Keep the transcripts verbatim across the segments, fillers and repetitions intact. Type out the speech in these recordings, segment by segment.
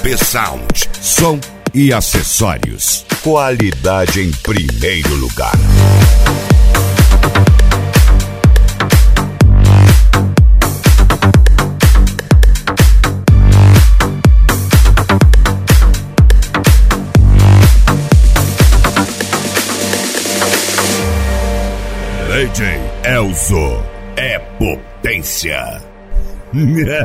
P Sound, som e acessórios. Qualidade em primeiro lugar. D J Elzo é potência. I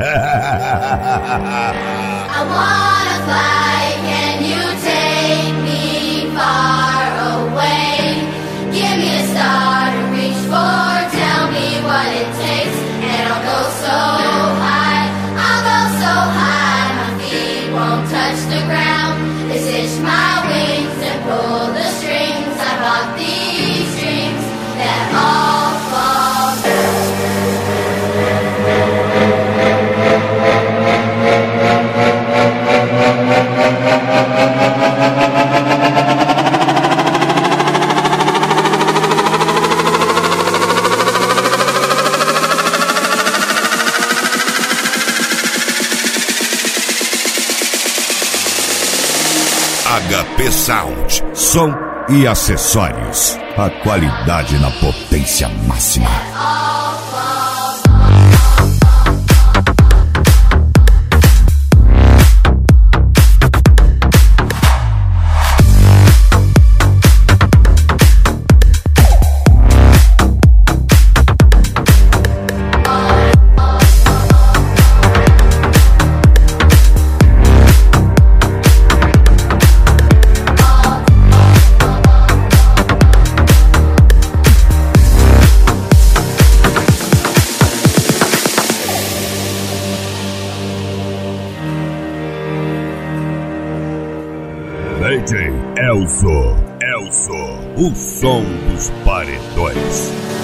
wanna fly, can you take me far away? Give me a star to reach for, tell me what it takes, and I'll go so high, I'll go so high, my feet won't touch the ground. They stitch my wings and pull the strings. I bought these strings that all fall down. H P Sound, som e acessórios. A qualidade na potência máxima. D J Elzo, Elzo, o som dos paredões.